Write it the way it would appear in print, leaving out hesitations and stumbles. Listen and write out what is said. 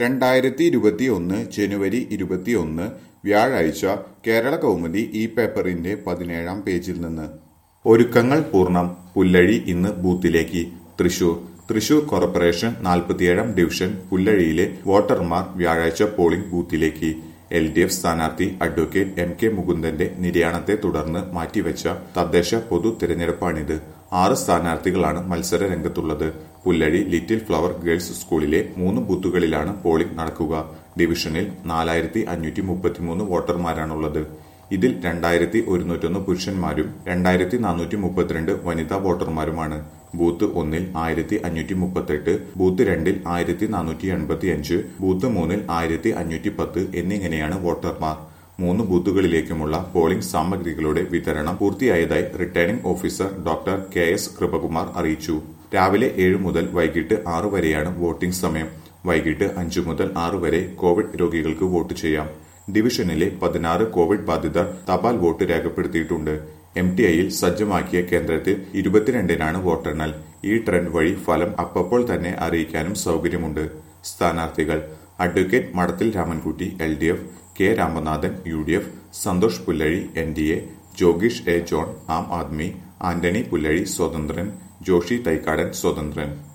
2021 ജനുവരി 21 വ്യാഴാഴ്ച കേരള കൗമുദി ഈ പേപ്പറിന്റെ 17-ാം പേജിൽ നിന്ന് ഒരുക്കങ്ങൾ പൂർണ്ണം. പുല്ലഴി ഇന്ന് ബൂത്തിലേക്ക്. തൃശൂർ കോർപ്പറേഷൻ 47-ാം ഡിവിഷൻ പുല്ലഴിയിലെ വോട്ടർമാർ വ്യാഴാഴ്ച പോളിംഗ് ബൂത്തിലേക്ക്. LDF സ്ഥാനാർത്ഥി അഡ്വക്കേറ്റ് MK മുകുന്ദന്റെ നിര്യാണത്തെ തുടർന്ന് മാറ്റിവെച്ച തദ്ദേശ പൊതു തിരഞ്ഞെടുപ്പാണിത്. 6 സ്ഥാനാർത്ഥികളാണ് മത്സര രംഗത്തുള്ളത്. പുല്ലഴി ലിറ്റിൽ ഫ്ലവർ ഗേൾസ് സ്കൂളിലെ 3 ബൂത്തുകളിലാണ് പോളിംഗ് നടക്കുക. ഡിവിഷനിൽ 4533 വോട്ടർമാരാണുള്ളത്. ഇതിൽ 2101 പുരുഷന്മാരും 2432 വനിതാ വോട്ടർമാരുമാണ്. ബൂത്ത് 1-ൽ 1538, ബൂത്ത് 2-ൽ 1485, ബൂത്ത് 3-ൽ 1510 എന്നിങ്ങനെയാണ് വോട്ടർമാർ. 3 ബൂത്തുകളിലേക്കുമുള്ള പോളിംഗ് സാമഗ്രികളുടെ വിതരണം പൂർത്തിയായതായി returning officer doctor KS Kripakumar അറിയിച്ചു. രാവിലെ 7 മുതൽ വൈകിട്ട് 6 വരെയാണ് വോട്ടിംഗ് സമയം. വൈകിട്ട് 5 മുതൽ 6 വരെ കോവിഡ് രോഗികൾക്ക് വോട്ട് ചെയ്യാം. ഡിവിഷനിലെ 16 കോവിഡ് ബാധിതർ തപാൽ വോട്ട് രേഖപ്പെടുത്തിയിട്ടുണ്ട്. MTIയിൽ സജ്ജമാക്കിയ കേന്ദ്രത്തിൽ 22-നാണ് വോട്ടെണ്ണൽ. ഈ ട്രെൻഡ് വഴി ഫലം അപ്പോൾ തന്നെ അറിയിക്കാനും സൗകര്യമുണ്ട്. സ്ഥാനാർത്ഥികൾ: advocate Madathil Ramankutty LDF, K Ramanathan UDF, Santhosh Pullazhi NDA, ജോഗീഷ് A John Aam Aadmi, Antony Pullazhi സ്വതന്ത്രൻ, ജോഷി തൈക്കാടൻ സ്വതന്ത്രൻ.